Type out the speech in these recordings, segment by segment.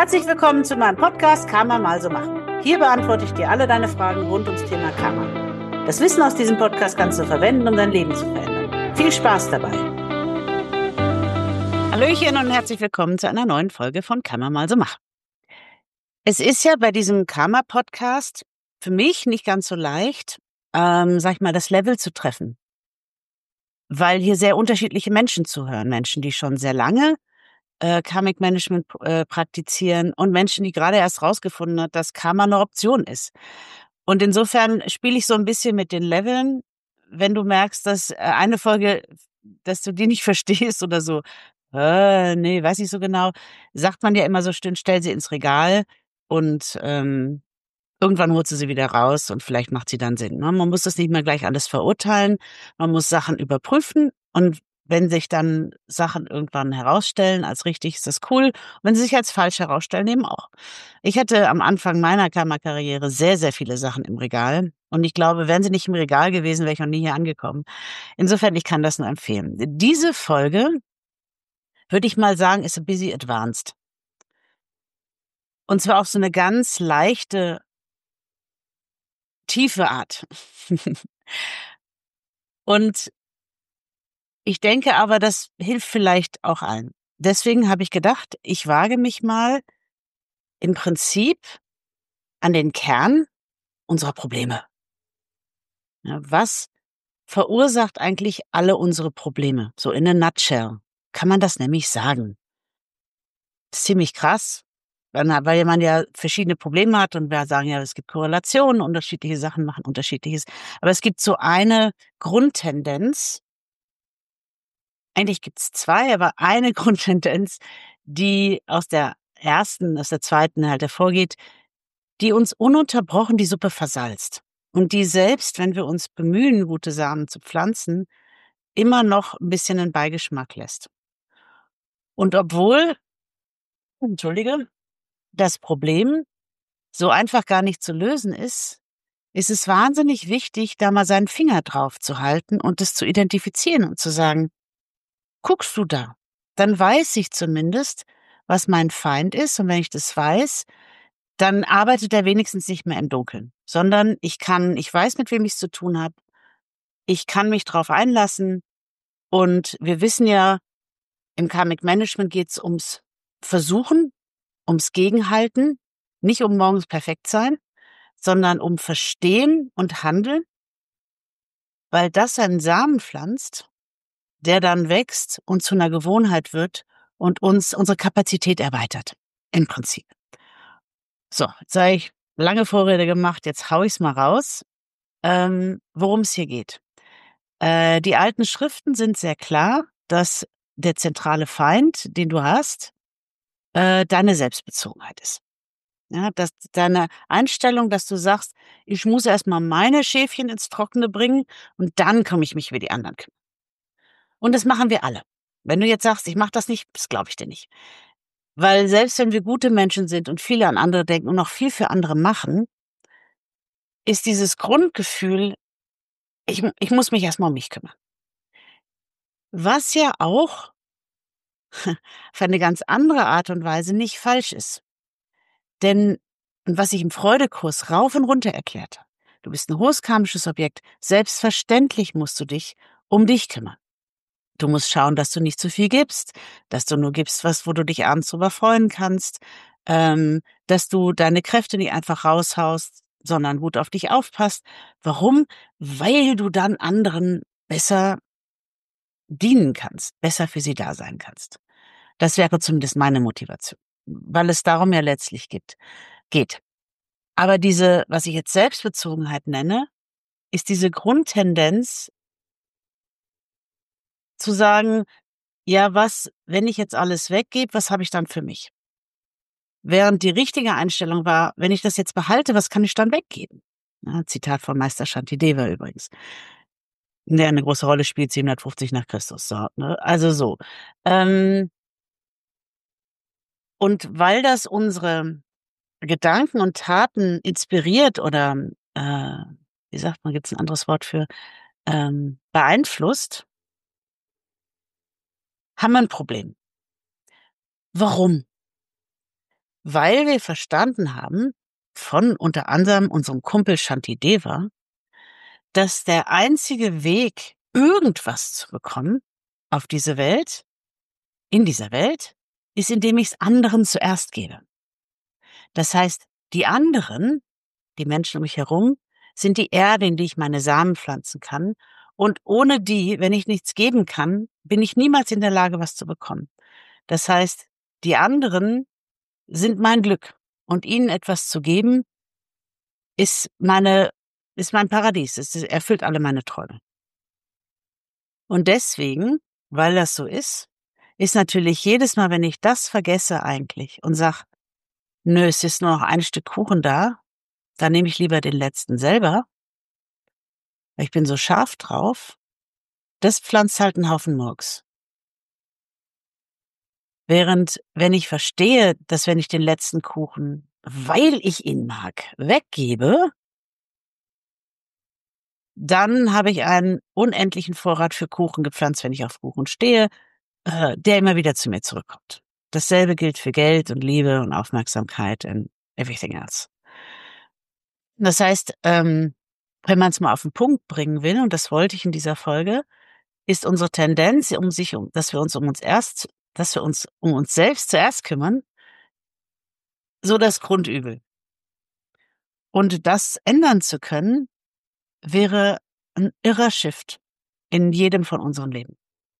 Herzlich willkommen zu meinem Podcast Karma mal so machen. Hier beantworte ich dir alle deine Fragen rund ums Thema Karma. Das Wissen aus diesem Podcast kannst du verwenden, um dein Leben zu verändern. Viel Spaß dabei! Hallöchen und herzlich willkommen zu einer neuen Folge von Karma mal so machen. Es ist ja bei diesem Karma-Podcast für mich nicht ganz so leicht, das Level zu treffen. Weil hier sehr unterschiedliche Menschen zuhören. Menschen, die schon sehr lange Karmic Management praktizieren und Menschen, die gerade erst rausgefunden hat, dass Karma eine Option ist. Und insofern spiele ich so ein bisschen mit den Leveln. Wenn du merkst, dass eine Folge, dass du die nicht verstehst oder so, nee, weiß nicht so genau, sagt man ja immer so schön, stell sie ins Regal und irgendwann holt sie wieder raus und vielleicht macht sie dann Sinn. Ne? Man muss das nicht mehr gleich alles verurteilen. Man muss Sachen überprüfen und wenn sich dann Sachen irgendwann herausstellen als richtig, ist das cool. Und wenn sie sich als falsch herausstellen, eben auch. Ich hatte am Anfang meiner Karma-Karriere sehr, sehr viele Sachen im Regal. Und ich glaube, wären sie nicht im Regal gewesen, wäre ich noch nie hier angekommen. Insofern, ich kann das nur empfehlen. Diese Folge, würde ich mal sagen, ist a busy advanced. Und zwar auf so eine ganz leichte, tiefe Art. Und ich denke aber, das hilft vielleicht auch allen. Deswegen habe ich gedacht, ich wage mich mal im Prinzip an den Kern unserer Probleme. Ja, was verursacht eigentlich alle unsere Probleme? So in a nutshell kann man das nämlich sagen. Das ist ziemlich krass, weil man ja verschiedene Probleme hat und wir sagen ja, es gibt Korrelationen, unterschiedliche Sachen machen Unterschiedliches. Aber es gibt so eine Grundtendenz. Eigentlich gibt's zwei, aber eine Grundtendenz, die aus der zweiten halt hervorgeht, die uns ununterbrochen die Suppe versalzt. Und die selbst, wenn wir uns bemühen, gute Samen zu pflanzen, immer noch ein bisschen 'nen Beigeschmack lässt. Und obwohl, entschuldige, das Problem so einfach gar nicht zu lösen ist, ist es wahnsinnig wichtig, da mal seinen Finger drauf zu halten und es zu identifizieren und zu sagen: „Guckst du da? Dann weiß ich zumindest, was mein Feind ist, und wenn ich das weiß, dann arbeitet er wenigstens nicht mehr im Dunkeln, sondern ich weiß, mit wem ich's zu tun habe. Ich kann mich drauf einlassen und wir wissen ja, im Karmic Management geht's ums Versuchen, ums Gegenhalten, nicht um morgens perfekt sein, sondern um Verstehen und Handeln, weil das einen Samen pflanzt, der dann wächst und zu einer Gewohnheit wird und uns unsere Kapazität erweitert, im Prinzip. So, jetzt habe ich lange Vorrede gemacht, jetzt hau ich's mal raus, worum es hier geht. Die alten Schriften sind sehr klar, dass der zentrale Feind, den du hast, deine Selbstbezogenheit ist. Ja, dass deine Einstellung, dass du sagst: „Ich muss erst mal meine Schäfchen ins Trockene bringen und dann komme ich mich wie die anderen kümmern.“ Und das machen wir alle. Wenn du jetzt sagst: „Ich mache das nicht“, das glaube ich dir nicht. Weil selbst wenn wir gute Menschen sind und viel an andere denken und noch viel für andere machen, ist dieses Grundgefühl: „Ich muss mich erst mal um mich kümmern.“ Was ja auch auf eine ganz andere Art und Weise nicht falsch ist. Denn was ich im Freudekurs rauf und runter erklärte: Du bist ein hohes karmisches Objekt. Selbstverständlich musst du dich um dich kümmern. Du musst schauen, dass du nicht zu viel gibst, dass du nur gibst, wo du dich abends drüber freuen kannst, dass du deine Kräfte nicht einfach raushaust, sondern gut auf dich aufpasst. Warum? Weil du dann anderen besser dienen kannst, besser für sie da sein kannst. Das wäre zumindest meine Motivation, weil es darum ja letztlich geht. Aber was ich jetzt Selbstbezogenheit nenne, ist diese Grundtendenz zu sagen: „Ja, wenn ich jetzt alles weggebe, was habe ich dann für mich?“ Während die richtige Einstellung war: „Wenn ich das jetzt behalte, was kann ich dann weggeben?“ Ja, Zitat von Meister Shantideva übrigens, der eine große Rolle spielt, 750 nach Christus. So, ne? Also so. Ähm, und weil das unsere Gedanken und Taten inspiriert oder, äh, wie sagt man, gibt's 'n anderes Wort für, beeinflusst, haben wir 'n Problem. Warum? weil wir verstanden haben, von unter anderem unserem Kumpel Shantideva, dass der einzige Weg, irgendwas zu bekommen auf diese Welt, in dieser Welt, ist, indem ich es anderen zuerst gebe. Das heißt, die anderen, die Menschen um mich herum, sind die Erde, in die ich meine Samen pflanzen kann. Und ohne die, wenn ich nichts geben kann, bin ich niemals in der Lage, was zu bekommen. Das heißt, die anderen sind mein Glück. Und ihnen etwas zu geben, ist mein Paradies. Es erfüllt alle meine Träume. Und deswegen, weil das so ist natürlich jedes Mal, wenn ich das vergesse eigentlich und sag, nö, es ist nur noch ein Stück Kuchen da, dann nehme ich lieber den letzten selber, weil ich bin so scharf drauf, das pflanzt halt einen Haufen Murks. Während, wenn ich verstehe, dass wenn ich den letzten Kuchen, weil ich ihn mag, weggebe, dann habe ich einen unendlichen Vorrat für Kuchen gepflanzt, wenn ich auf Kuchen stehe, der immer wieder zu mir zurückkommt. Dasselbe gilt für Geld und Liebe und Aufmerksamkeit and everything else. Das heißt, wenn man es mal auf den Punkt bringen will, und das wollte ich in dieser Folge, ist unsere Tendenz, dass wir uns um uns selbst zuerst kümmern, so das Grundübel. Und das ändern zu können, wäre ein irrer Shift in jedem von unserem Leben.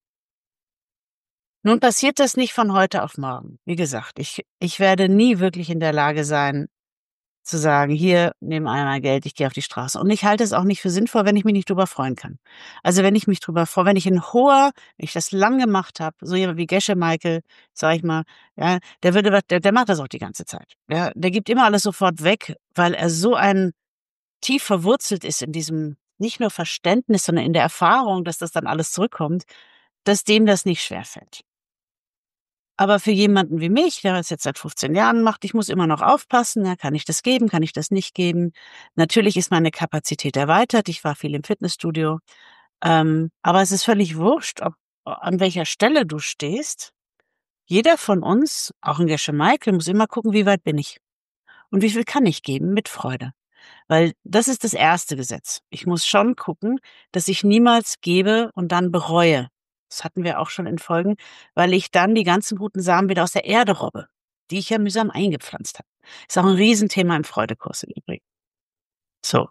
Nun passiert das nicht von heute auf morgen. Wie gesagt, ich werde nie wirklich in der Lage sein, zu sagen, hier, nimm einmal Geld, ich gehe auf die Straße. Und ich halte es auch nicht für sinnvoll, wenn ich mich nicht drüber freuen kann. Also wenn ich mich drüber freue, wenn ich das lang gemacht habe, so jemand wie Gesche Michael, sag ich mal, ja, der macht das auch die ganze Zeit. Ja, der gibt immer alles sofort weg, weil er so ein tief verwurzelt ist in diesem nicht nur Verständnis, sondern in der Erfahrung, dass das dann alles zurückkommt, dass dem das nicht schwerfällt. Aber für jemanden wie mich, der das jetzt seit 15 Jahren macht, ich muss immer noch aufpassen, ja, kann ich das geben, kann ich das nicht geben? Natürlich ist meine Kapazität erweitert, ich war viel im Fitnessstudio, aber es ist völlig wurscht, an welcher Stelle du stehst. Jeder von uns, auch ein Gesche Michael, muss immer gucken, wie weit bin ich und wie viel kann ich geben mit Freude. Weil das ist das erste Gesetz. Ich muss schon gucken, dass ich niemals gebe und dann bereue. Das hatten wir auch schon in Folgen, weil ich dann die ganzen guten Samen wieder aus der Erde robbe, die ich ja mühsam eingepflanzt habe. Ist auch ein Riesenthema im Freudekurs im Übrigen. So.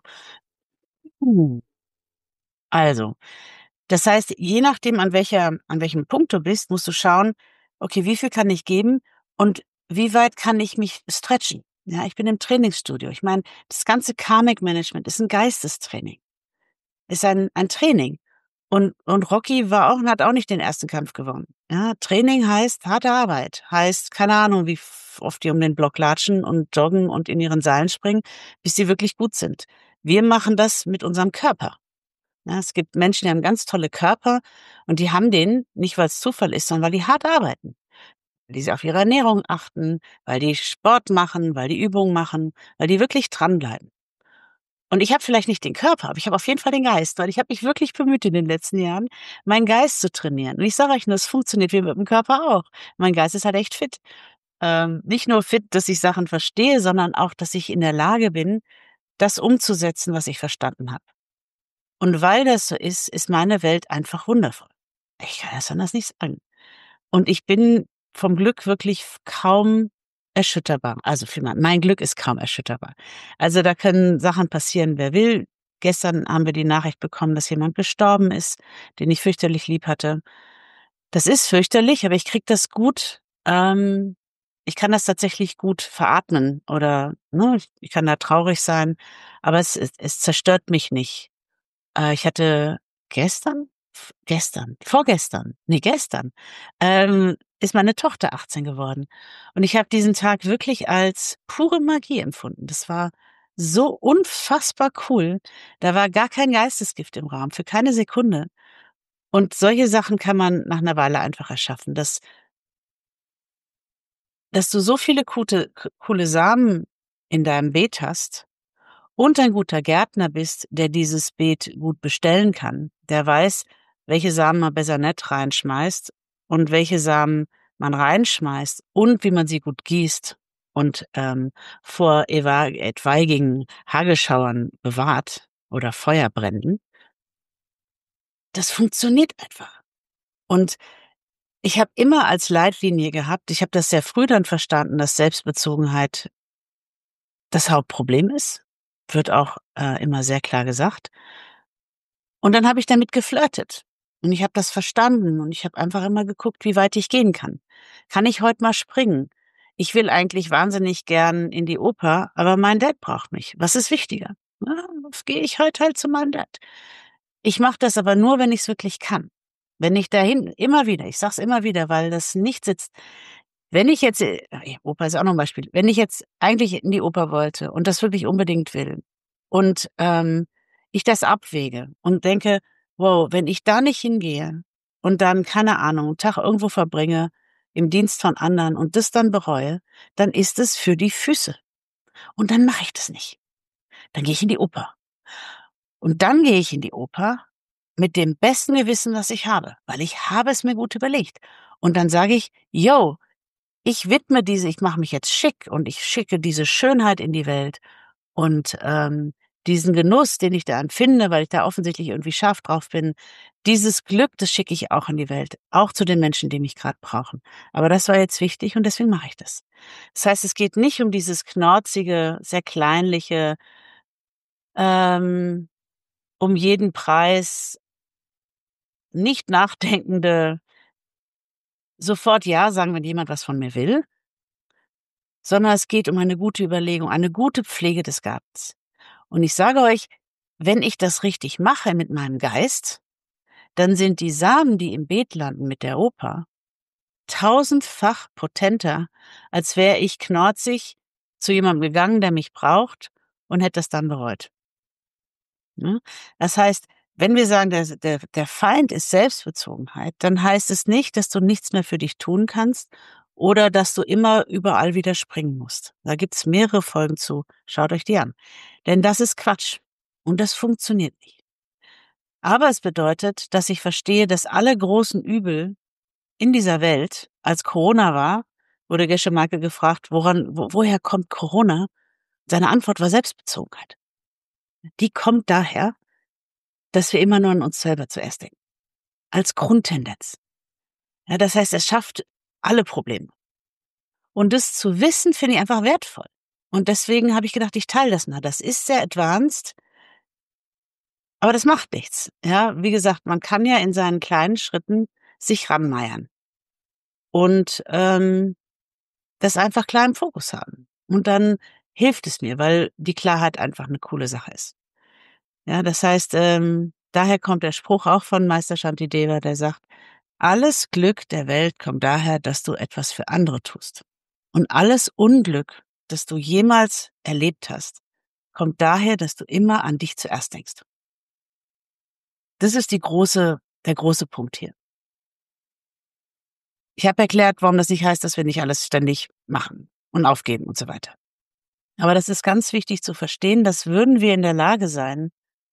Also, das heißt, je nachdem, an welchem Punkt du bist, musst du schauen, okay, wie viel kann ich geben und wie weit kann ich mich stretchen? Ja, ich bin im Trainingsstudio. Ich meine, das ganze Karmic Management ist ein Geistestraining, ist ein Training. Und Rocky hat auch nicht den ersten Kampf gewonnen. Ja, Training heißt harte Arbeit, heißt keine Ahnung, wie oft die um den Block latschen und joggen und in ihren Seilen springen, bis sie wirklich gut sind. Wir machen das mit unserem Körper. Ja, es gibt Menschen, die haben ganz tolle Körper und die haben den nicht, weil es Zufall ist, sondern weil die hart arbeiten, weil die auf ihre Ernährung achten, weil die Sport machen, weil die Übungen machen, weil die wirklich dranbleiben. Und ich habe vielleicht nicht den Körper, aber ich habe auf jeden Fall den Geist, weil ich habe mich wirklich bemüht in den letzten Jahren, meinen Geist zu trainieren. Und ich sage euch nur, es funktioniert wie mit dem Körper auch. Mein Geist ist halt echt fit. Nicht nur fit, dass ich Sachen verstehe, sondern auch, dass ich in der Lage bin, das umzusetzen, was ich verstanden habe. Und weil das so ist meine Welt einfach wundervoll. Ich kann das anders nicht sagen. Und ich bin vom Glück wirklich kaum erschütterbar. Also vielmehr, mein Glück ist kaum erschütterbar. Also da können Sachen passieren, wer will. Gestern haben wir die Nachricht bekommen, dass jemand gestorben ist, den ich fürchterlich lieb hatte. Das ist fürchterlich, aber ich krieg das gut. Ich kann das tatsächlich gut veratmen oder ich kann da traurig sein, aber es zerstört mich nicht. Ich hatte gestern, ist meine Tochter 18 geworden. Und ich habe diesen Tag wirklich als pure Magie empfunden. Das war so unfassbar cool. Da war gar kein Geistesgift im Raum, für keine Sekunde. Und solche Sachen kann man nach einer Weile einfach erschaffen, dass du so viele coole Samen in deinem Beet hast und ein guter Gärtner bist, der dieses Beet gut bestellen kann, der weiß, welche Samen man besser nicht reinschmeißt und welche Samen man reinschmeißt und wie man sie gut gießt. und vor etwaigen Hagelschauern bewahrt oder Feuerbränden. Das funktioniert einfach. Und ich habe immer als Leitlinie gehabt, ich habe das sehr früh dann verstanden, dass Selbstbezogenheit das Hauptproblem ist, wird auch immer sehr klar gesagt. Und dann habe ich damit geflirtet. Und ich habe das verstanden und ich habe einfach immer geguckt, wie weit ich gehen kann. Kann ich heute mal springen? Ich will eigentlich wahnsinnig gern in die Oper, aber mein Dad braucht mich. Was ist wichtiger? Na, gehe ich heute halt zu meinem Dad. Ich mache das aber nur, wenn ich es wirklich kann. Wenn ich dahin immer wieder, ich sage es immer wieder, weil das nicht sitzt. Wenn ich jetzt, Oper ist auch noch ein Beispiel, wenn ich jetzt eigentlich in die Oper wollte und das wirklich unbedingt will und ich das abwäge und denke, wow, wenn ich da nicht hingehe und dann, keine Ahnung, einen Tag irgendwo verbringe im Dienst von anderen und das dann bereue, dann ist es für die Füße. Und dann mache ich das nicht. Dann gehe ich in die Oper. Und dann gehe ich in die Oper mit dem besten Gewissen, was ich habe, weil ich habe es mir gut überlegt. Und dann sage ich, yo, ich mache mich jetzt schick und ich schicke diese Schönheit in die Welt und diesen Genuss, den ich da empfinde, weil ich da offensichtlich irgendwie scharf drauf bin, dieses Glück, das schicke ich auch in die Welt, auch zu den Menschen, die mich gerade brauchen. Aber das war jetzt wichtig und deswegen mache ich das. Das heißt, es geht nicht um dieses knorzige, sehr kleinliche, ähm, um jeden Preis nicht nachdenkende, sofort ja sagen, wenn jemand was von mir will, sondern es geht um eine gute Überlegung, eine gute Pflege des Gartens. Und ich sage euch, wenn ich das richtig mache mit meinem Geist, dann sind die Samen, die im Beet landen mit der Oper, tausendfach potenter, als wäre ich knorzig zu jemandem gegangen, der mich braucht und hätte das dann bereut. Ne? Das heißt, wenn wir sagen, der Feind ist Selbstbezogenheit, dann heißt es nicht, dass du nichts mehr für dich tun kannst oder dass du immer überall wieder springen musst. Da gibt's mehrere Folgen zu. Schaut euch die an. Denn das ist Quatsch. Und das funktioniert nicht. Aber es bedeutet, dass ich verstehe, dass alle großen Übel in dieser Welt, als Corona war, wurde Gesche Michael gefragt, woher kommt Corona? Seine Antwort war Selbstbezogenheit. Die kommt daher, dass wir immer nur an uns selber zuerst denken. Als Grundtendenz. Ja, das heißt, es schafft alle Probleme. Und das zu wissen, finde ich einfach wertvoll. Und deswegen habe ich gedacht, ich teile das mal. Das ist sehr advanced, aber das macht nichts. Ja, wie gesagt, man kann ja in seinen kleinen Schritten sich ranmeiern und das einfach klar im Fokus haben. Und dann hilft es mir, weil die Klarheit einfach eine coole Sache ist. Ja, das heißt, daher kommt der Spruch auch von Meister Shantideva, der sagt, alles Glück der Welt kommt daher, dass du etwas für andere tust. Und alles Unglück, das du jemals erlebt hast, kommt daher, dass du immer an dich zuerst denkst. Das ist der große Punkt hier. Ich habe erklärt, warum das nicht heißt, dass wir nicht alles ständig machen und aufgeben und so weiter. Aber das ist ganz wichtig zu verstehen, dass würden wir in der Lage sein,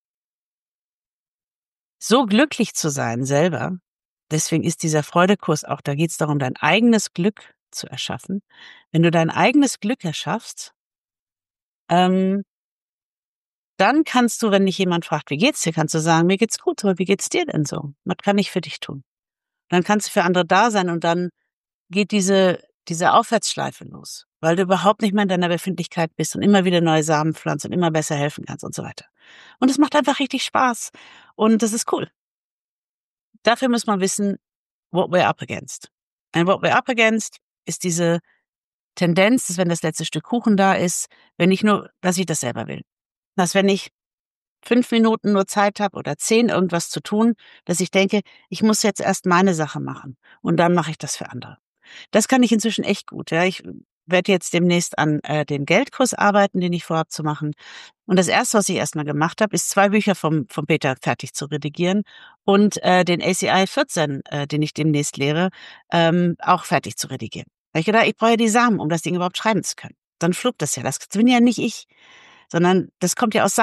so glücklich zu sein selber, deswegen ist dieser Freudekurs auch, da geht es darum, dein eigenes Glück zu erschaffen. Wenn du dein eigenes Glück erschaffst, dann kannst du, wenn dich jemand fragt, wie geht's dir, kannst du sagen, mir geht's gut, aber wie geht's dir denn so? Was kann ich für dich tun? Dann kannst du für andere da sein und dann geht diese Aufwärtsschleife los, weil du überhaupt nicht mehr in deiner Befindlichkeit bist und immer wieder neue Samen pflanzt und immer besser helfen kannst und so weiter. Und es macht einfach richtig Spaß und das ist cool. Dafür muss man wissen, what we're up against. And what we're up against ist diese Tendenz, dass wenn das letzte Stück Kuchen da ist, dass ich das selber will. Dass wenn ich 5 Minuten nur Zeit habe oder 10 irgendwas zu tun, dass ich denke, ich muss jetzt erst meine Sache machen und dann mache ich das für andere. Das kann ich inzwischen echt gut. Ja. Ich werde jetzt demnächst an den Geldkurs arbeiten, den ich vorhabe zu machen. Und das Erste, was ich erstmal gemacht habe, ist 2 Bücher vom Peter fertig zu redigieren und den ACI 14, den ich demnächst lehre, auch fertig zu redigieren. Da hab ich gedacht, ich brauche ja die Samen, um das Ding überhaupt schreiben zu können. Dann fluppt das ja. Das bin ja nicht ich, sondern das kommt ja aus Samen.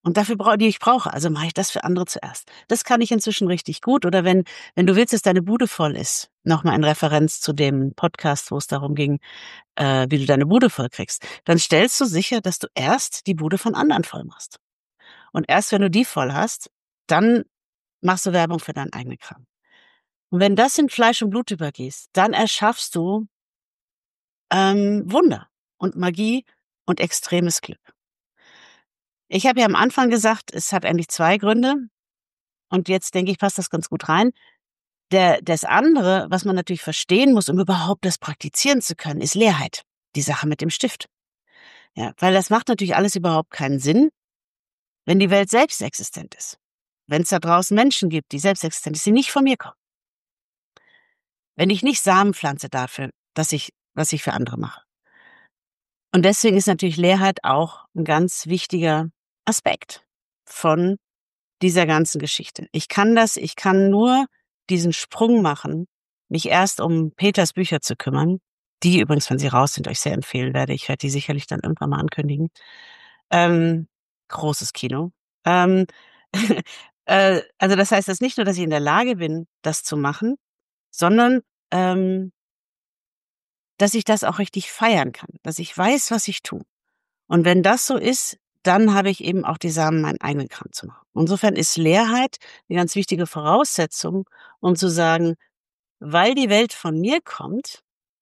und die ich brauche, also mache ich das für andere zuerst. Das kann ich inzwischen richtig gut. Oder wenn du willst, dass deine Bude voll ist, nochmal in Referenz zu dem Podcast, wo es darum ging, wie du deine Bude voll kriegst, dann stellst du sicher, dass du erst die Bude von anderen voll machst. Und erst wenn du die voll hast, dann machst du Werbung für deinen eigenen Kram. Und wenn das in Fleisch und Blut übergehst, dann erschaffst du Wunder und Magie und extremes Glück. Ich habe ja am Anfang gesagt, es hat eigentlich 2 Gründe und jetzt denke ich, passt das ganz gut rein. Das andere, was man natürlich verstehen muss, um überhaupt das praktizieren zu können, ist Leerheit. Die Sache mit dem Stift. Ja, weil das macht natürlich alles überhaupt keinen Sinn, wenn die Welt selbst existent ist. Wenn es da draußen Menschen gibt, die selbst existent sind, die nicht von mir kommen. Wenn ich nicht Samen pflanze dafür, was ich für andere mache. Und deswegen ist natürlich Leerheit auch ein ganz wichtiger Aspekt von dieser ganzen Geschichte. Ich kann nur diesen Sprung machen, mich erst um Peters Bücher zu kümmern, die übrigens, wenn sie raus sind, euch sehr empfehlen werde. Ich werde die sicherlich dann irgendwann mal ankündigen. Großes Kino. Ähm, also das heißt, dass nicht nur, dass ich in der Lage bin, das zu machen, sondern dass ich das auch richtig feiern kann, dass ich weiß, was ich tue. Und wenn das so ist, dann habe ich eben auch die Samen, meinen eigenen Kram zu machen. Insofern ist Leerheit eine ganz wichtige Voraussetzung, um zu sagen, weil die Welt von mir kommt,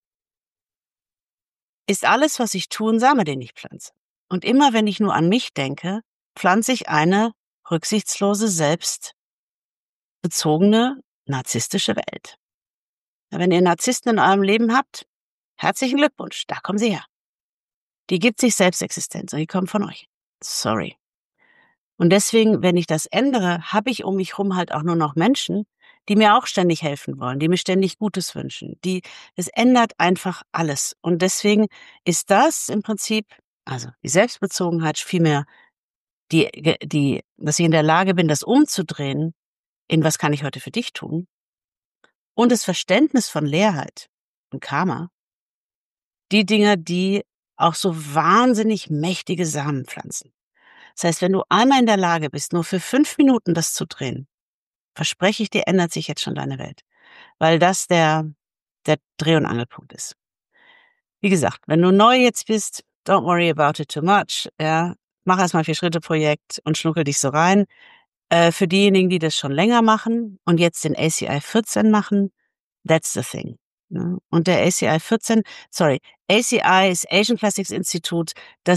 ist alles, was ich tue, 'n Same, den ich pflanze. Und immer wenn ich nur an mich denke, pflanze ich eine rücksichtslose, selbstbezogene, narzisstische Welt. Ja, wenn ihr Narzissten in eurem Leben habt, herzlichen Glückwunsch, da kommen sie her. Die gibt sich Selbstexistenz und die kommen von euch. Sorry. Und deswegen, wenn ich das ändere, habe ich um mich rum halt auch nur noch Menschen, die mir auch ständig helfen wollen, die mir ständig Gutes wünschen. Es ändert einfach alles. Und deswegen ist das im Prinzip, also die Selbstbezogenheit, vielmehr dass ich in der Lage bin, das umzudrehen, in was kann ich heute für dich tun? Und das Verständnis von Leerheit und Karma, die Dinger, die auch so wahnsinnig mächtige Samen pflanzen. Das heißt, wenn du einmal in der Lage bist, nur für 5 Minuten das zu drehen, verspreche ich dir, ändert sich jetzt schon deine Welt. Weil das der Dreh- und Angelpunkt ist. Wie gesagt, wenn du neu jetzt bist, don't worry about it too much, ja. Mach erst mal 4-Schritte-Projekt und schnuckel dich so rein. Für diejenigen, die das schon länger machen und jetzt den ACI 14 machen, that's the thing. Ne? Und der ACI ist Asian Classics Institute.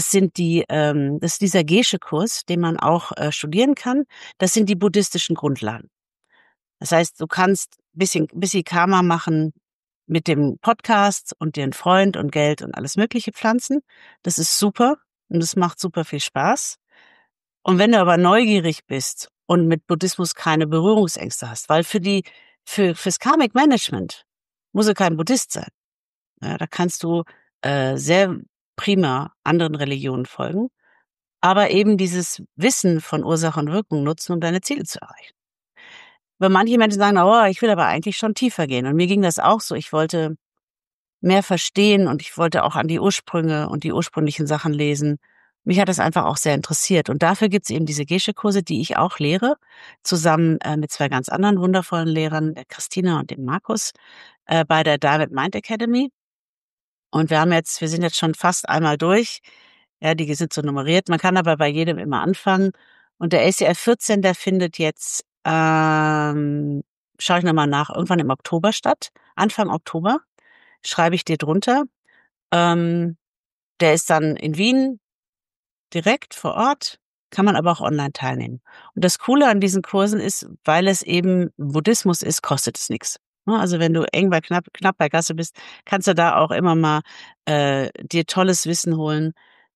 Das ist dieser Gesche-Kurs, den man auch studieren kann. Das sind die buddhistischen Grundlagen. Das heißt, du kannst bisschen Karma machen mit dem Podcast und dir 'n Freund und Geld und alles Mögliche pflanzen. Das ist super und das macht super viel Spaß. Und wenn du aber neugierig bist und mit Buddhismus keine Berührungsängste hast, weil fürs Karmic Management musst du kein Buddhist sein. Ja, da kannst du sehr prima anderen Religionen folgen, aber eben dieses Wissen von Ursache und Wirkung nutzen, um deine Ziele zu erreichen. Weil manche Menschen sagen: „Oh, ich will aber eigentlich schon tiefer gehen." Und mir ging das auch so. Ich wollte mehr verstehen und ich wollte auch an die Ursprünge und die ursprünglichen Sachen lesen. Mich hat das einfach auch sehr interessiert. Und dafür gibt's eben diese Gesche-Kurse, die ich auch lehre, zusammen mit 2 ganz anderen wundervollen Lehrern, der Christina und dem Markus, bei der Diamond Mind Academy. Und wir sind jetzt schon fast einmal durch. Ja, die sind so nummeriert. Man kann aber bei jedem immer anfangen. Und der ACI 14, der findet jetzt, schaue ich noch mal nach, irgendwann im Oktober statt. Anfang Oktober, schreibe ich dir drunter. Ähm, Der ist dann in Wien direkt vor Ort, kann man aber auch online teilnehmen. Und das Coole an diesen Kursen ist, weil es eben Buddhismus ist, kostet es nix. Ne, also wenn du eng bei knapp bei Kasse bist, kannst du da auch immer mal dir tolles Wissen holen,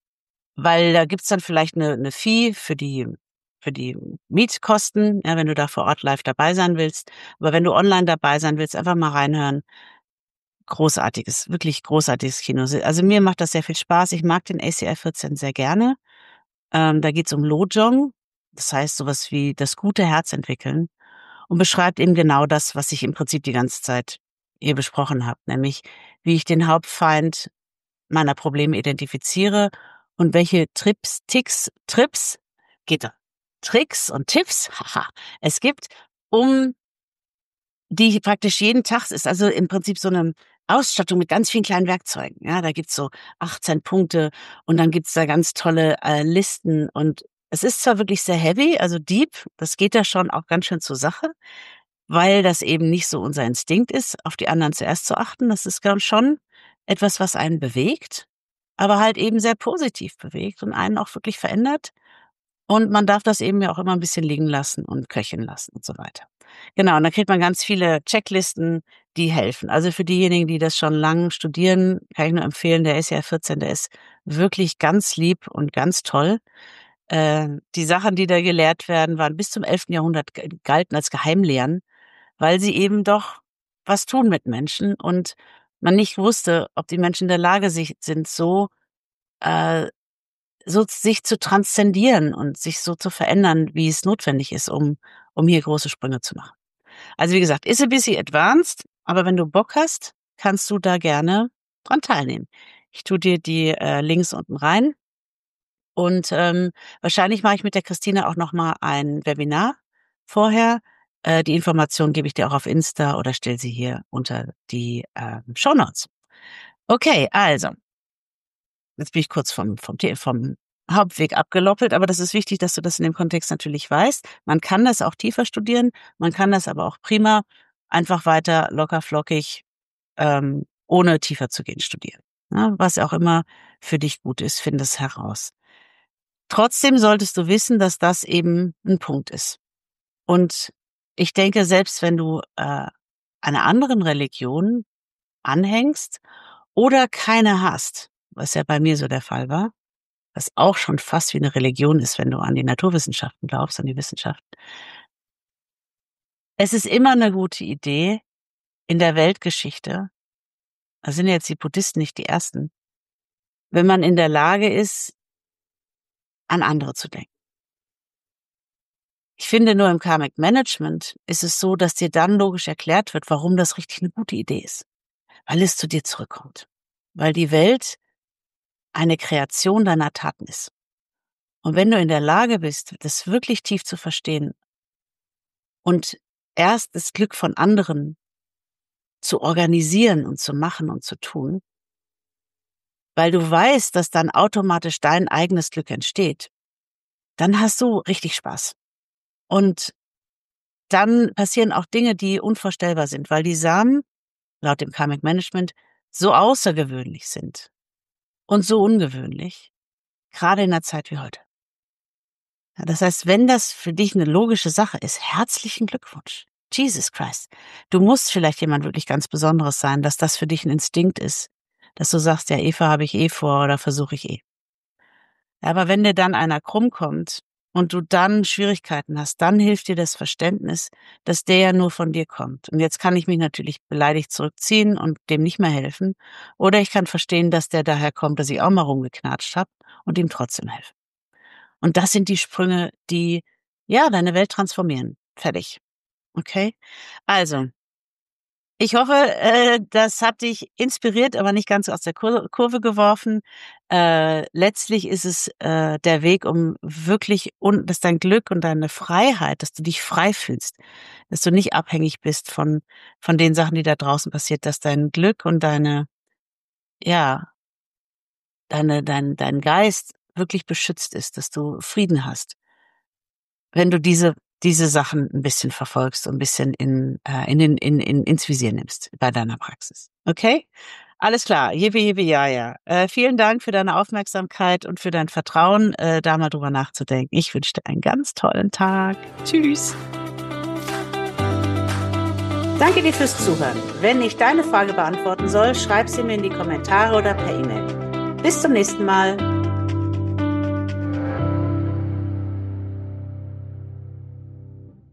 weil da gibt's dann vielleicht eine Fee für die Mietkosten, ja, wenn du da vor Ort live dabei sein willst. Aber wenn du online dabei sein willst, einfach mal reinhören. Großartiges, wirklich großartiges Kino. Also mir macht das sehr viel Spaß. Ich mag den ACI 14 sehr gerne. Da geht's um Lojong, das heißt sowas wie das gute Herz entwickeln und beschreibt eben genau das, was ich im Prinzip die ganze Zeit hier besprochen habe, nämlich wie ich den Hauptfeind meiner Probleme identifiziere und welche Trips Tricks und Tipps, es gibt, um die praktisch jeden Tag ist also im Prinzip so eine Ausstattung mit ganz vielen kleinen Werkzeugen. Ja, da gibt's so 18 Punkte und dann gibt's da ganz tolle, Listen und es ist zwar wirklich sehr heavy, also deep, das geht da schon auch ganz schön zur Sache, weil das eben nicht so unser Instinkt ist, auf die anderen zuerst zu achten. Das ist dann schon etwas, was einen bewegt, aber halt eben sehr positiv bewegt und einen auch wirklich verändert. Und man darf das eben ja auch immer ein bisschen liegen lassen und köcheln lassen und so weiter. Genau, und dann kriegt man ganz viele Checklisten, die helfen. Also, für diejenigen, die das schon lang studieren, kann ich nur empfehlen, der ist ja 14, der ist wirklich ganz lieb und ganz toll. Die Sachen, die da gelehrt werden, waren bis zum 11. Jahrhundert galten als Geheimlehren, weil sie eben doch was tun mit Menschen und man nicht wusste, ob die Menschen in der Lage sind, äh so sich zu transzendieren und sich so zu verändern, wie es notwendig ist, um hier große Sprünge zu machen. Also, wie gesagt, ist a bisschen advanced, aber wenn du Bock hast, kannst du da gerne dran teilnehmen. Ich tue dir die, Links unten rein und, wahrscheinlich mache ich mit der Christine auch noch mal ein Webinar vorher. Die Informationen gebe ich dir auch auf Insta oder stelle sie hier unter die, Shownotes. Okay, also jetzt bin ich kurz vom Hauptweg abgeloppelt, aber das ist wichtig, dass du das in dem Kontext natürlich weißt. Man kann das auch tiefer studieren, man kann das aber auch prima einfach weiter locker flockig, ohne tiefer zu gehen, studieren. Ne? Was auch immer für dich gut ist, finde es heraus. Trotzdem solltest du wissen, dass das eben ein Punkt ist. Und ich denke, selbst wenn du, einer anderen Religion anhängst oder keine hast, was ja bei mir so der Fall war, was auch schon fast wie eine Religion ist, wenn du an die Naturwissenschaften glaubst, an die Wissenschaft. Es ist immer eine gute Idee in der Weltgeschichte, da sind ja jetzt die Buddhisten nicht die Ersten, wenn man in der Lage ist, an andere zu denken. Ich finde nur im Karmic Management ist es so, dass dir dann logisch erklärt wird, warum das richtig eine gute Idee ist, weil es zu dir zurückkommt, weil die Welt eine Kreation deiner Taten ist. Und wenn du in der Lage bist, das wirklich tief zu verstehen und erst das Glück von anderen zu organisieren und zu machen und zu tun, weil du weißt, dass dann automatisch dein eigenes Glück entsteht, dann hast du richtig Spaß. Und dann passieren auch Dinge, die unvorstellbar sind, weil die Samen, laut dem Karmic Management, so außergewöhnlich sind und so ungewöhnlich, gerade in einer Zeit wie heute. Ja, das heißt, wenn das für dich eine logische Sache ist, herzlichen Glückwunsch. Jesus Christ. Du musst vielleicht jemand wirklich ganz Besonderes sein, dass das für dich ein Instinkt ist, dass du sagst, ja, Eva habe ich eh vor oder versuche ich eh. Ja, aber wenn dir dann einer krumm kommt und du dann Schwierigkeiten hast, dann hilft dir das Verständnis, dass der ja nur von dir kommt. Und jetzt kann ich mich natürlich beleidigt zurückziehen und dem nicht mehr helfen. Oder ich kann verstehen, dass der daher kommt, dass ich auch mal rumgeknatscht habe und ihm trotzdem helfe. Und das sind die Sprünge, die, ja, deine Welt transformieren. Fertig. Okay? Also, ich hoffe, das hat dich inspiriert, aber nicht ganz aus der Kurve geworfen. Letztlich ist es, der Weg, um wirklich dass dein Glück und deine Freiheit, dass du dich frei fühlst, dass du nicht abhängig bist von den Sachen, die da draußen passiert, dass dein Glück und ja, dein Geist wirklich beschützt ist, dass du Frieden hast. Wenn du diese Sachen ein bisschen verfolgst und ein bisschen ins Visier nimmst bei deiner Praxis. Okay? Alles klar. Yippie, yippie, ja, ja. Vielen Dank für deine Aufmerksamkeit und für dein Vertrauen, da mal drüber nachzudenken. Ich wünsche dir einen ganz tollen Tag. Tschüss. Danke dir fürs Zuhören. Wenn ich deine Frage beantworten soll, schreib sie mir in die Kommentare oder per E-Mail. Bis zum nächsten Mal.